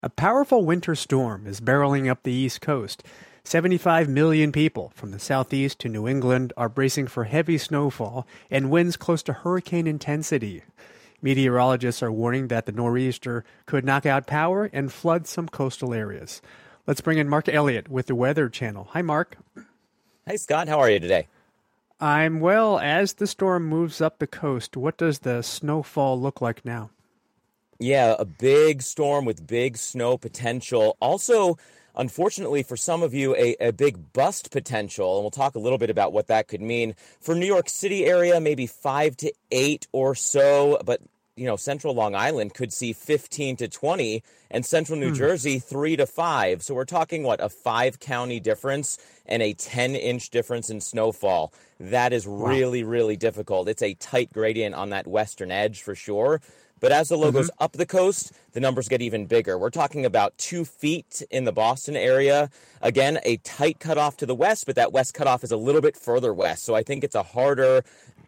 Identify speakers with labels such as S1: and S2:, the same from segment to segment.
S1: A powerful winter storm is barreling up the East Coast. 75 million people from the southeast to New England are bracing for heavy snowfall and winds close to hurricane intensity. Meteorologists are warning that the nor'easter could knock out power and flood some coastal areas. Let's bring in Mark Elliott with the Weather Channel. Hi, Mark.
S2: Hey, Scott. How are you today?
S1: I'm well. As the storm moves up the coast, what does the snowfall look like now?
S2: Yeah, a big storm with big snow potential. Also, unfortunately for some of you, a big bust potential. And we'll talk a little bit about what that could mean. For New York City area, maybe 5 to 8 or so. But, central Long Island could see 15 to 20. And central New Jersey, 3 to 5. So we're talking, a 5-county difference and a 10-inch difference in snowfall. That is really, really difficult. It's a tight gradient on that western edge for sure. But as the low goes up the coast, the numbers get even bigger. We're talking about 2 feet in the Boston area. Again, a tight cutoff to the west, but that west cutoff is a little bit further west. So I think it's a harder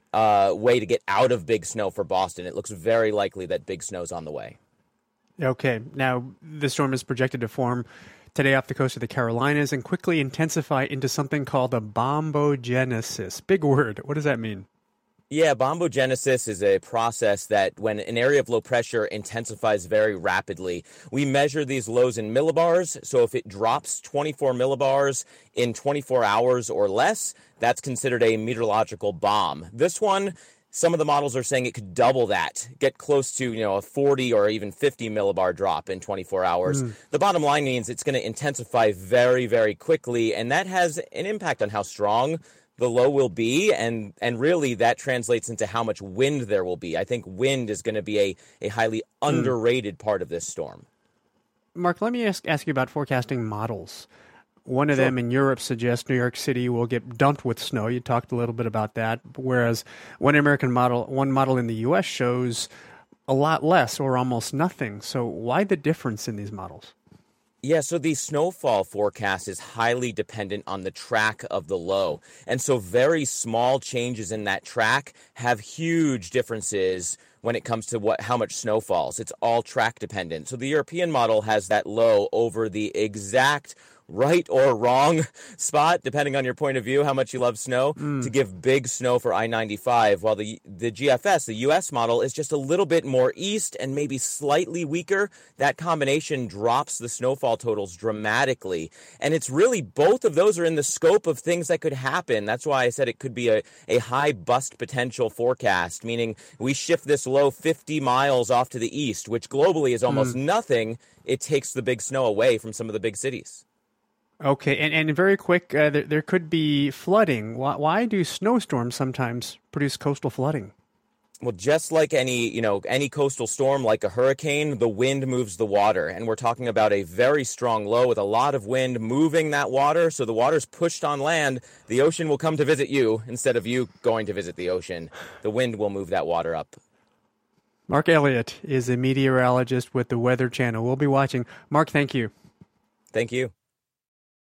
S2: way to get out of big snow for Boston. It looks very likely that big snow's on the way.
S1: Okay. Now, the storm is projected to form today off the coast of the Carolinas and quickly intensify into something called a bombogenesis. Big word. What does that mean?
S2: Yeah, bombogenesis is a process that when an area of low pressure intensifies very rapidly, we measure these lows in millibars. So if it drops 24 millibars in 24 hours or less, that's considered a meteorological bomb. This one, some of the models are saying it could double that, get close to, a 40 or even 50 millibar drop in 24 hours. The bottom line means it's going to intensify very, very quickly, and that has an impact on how strong the low will be, and really that translates into how much wind there will be. I think wind is going to be a highly underrated part of this storm.
S1: Mark, let me ask you about forecasting models. One of them in Europe suggests New York City will get dumped with snow. You talked a little bit about that, whereas one model in the U.S. shows a lot less or almost nothing. So why the difference in these models?
S2: Yeah, so the snowfall forecast is highly dependent on the track of the low. And so very small changes in that track have huge differences when it comes to how much snow falls. It's all track dependent. So the European model has that low over the exact right or wrong spot, depending on your point of view, how much you love snow, to give big snow for I-95, while the GFS, the U.S. model, is just a little bit more east and maybe slightly weaker. That combination drops the snowfall totals dramatically. And it's really both of those are in the scope of things that could happen. That's why I said it could be a high bust potential forecast, meaning we shift this low 50 miles off to the east, which globally is almost nothing. It takes the big snow away from some of the big cities.
S1: Okay, and very quick, there could be flooding. Why do snowstorms sometimes produce coastal flooding?
S2: Well, just like any coastal storm, like a hurricane, the wind moves the water. And we're talking about a very strong low with a lot of wind moving that water. So the water's pushed on land. The ocean will come to visit you instead of you going to visit the ocean. The wind will move that water up.
S1: Mark Elliott is a meteorologist with the Weather Channel. We'll be watching. Mark, thank you.
S2: Thank you.